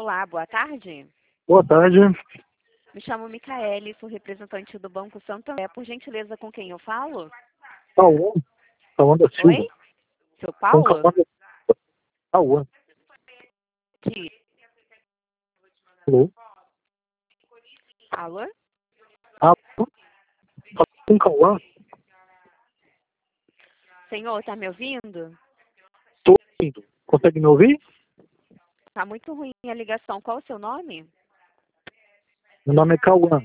Olá, boa tarde. Boa tarde. Me chamo Micaele, sou representante do Banco Santander. Por gentileza, com quem eu falo? Cauã. Cauã da Silva. Oi? Seu Com Paulo? Cauã da Silva. Cauã. Que? Alô? Alô? Alô? Fala com Cauã. Senhor, tá me ouvindo? Estou ouvindo. Consegue me ouvir? Tá muito ruim a ligação. Qual o seu nome? Meu nome é Cauã.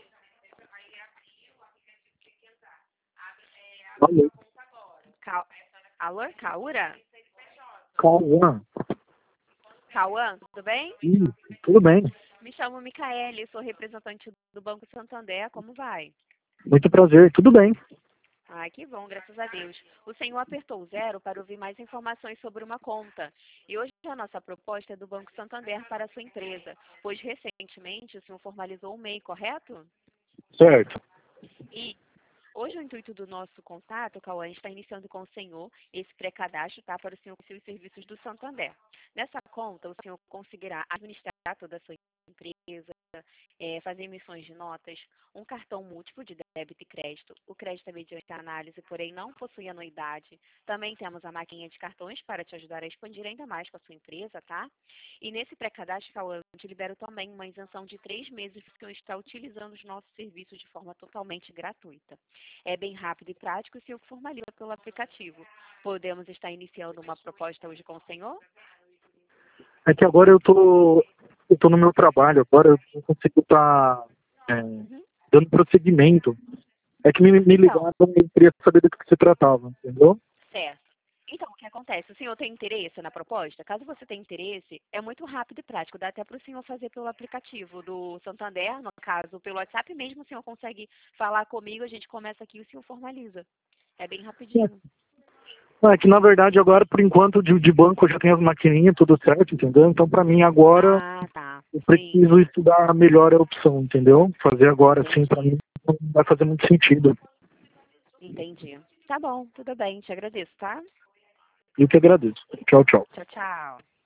Alô? Alô? Caura? Cauã. Cauã, tudo bem? Tudo bem. Me chamo Micaele, sou representante do Banco Santander. Como vai? Muito prazer. Tudo bem. Ai, que bom, graças a Deus. O senhor apertou o 0 para ouvir mais informações sobre uma conta. E hoje a nossa proposta é do Banco Santander para a sua empresa, pois recentemente o senhor formalizou o MEI, correto? Certo. E hoje o intuito do nosso contato, Cauã, está iniciando com o senhor esse pré-cadastro, tá, para o senhor conhecer os serviços do Santander. Nessa conta, o senhor conseguirá administrar toda a sua empresa, fazer emissões de notas, um cartão múltiplo de débito e crédito. O crédito é mediante análise, porém não possui anuidade. Também temos a maquininha de cartões para te ajudar a expandir ainda mais com a sua empresa, tá? E nesse pré-cadastro, Cauã, eu te libero também uma isenção de 3 meses que eu está utilizando os nossos serviços de forma totalmente gratuita. É bem rápido e prático e se formaliza pelo aplicativo. Podemos estar iniciando uma proposta hoje com o senhor? É que agora eu tô no meu trabalho. Agora eu não consigo estar dando prosseguimento. É que me Então, ligaram e eu queria saber do que se tratava, entendeu? certo. Então, o que acontece? O senhor tem interesse na proposta? Caso você tenha interesse, é muito rápido e prático. Dá até para o senhor fazer pelo aplicativo do Santander, no caso, pelo WhatsApp mesmo, o senhor consegue falar comigo, a gente começa aqui e o senhor formaliza. É bem rapidinho. É que na verdade agora, por enquanto, de banco eu já tenho as maquininhas, tudo certo, entendeu? Então pra mim agora Ah, tá. eu Sim, preciso estudar melhor a opção, entendeu? Fazer agora, assim, pra entendi. mim não vai fazer muito sentido. Entendi. Tá bom, tudo bem, te agradeço, tá? Eu que agradeço. Tchau, tchau. Tchau, tchau.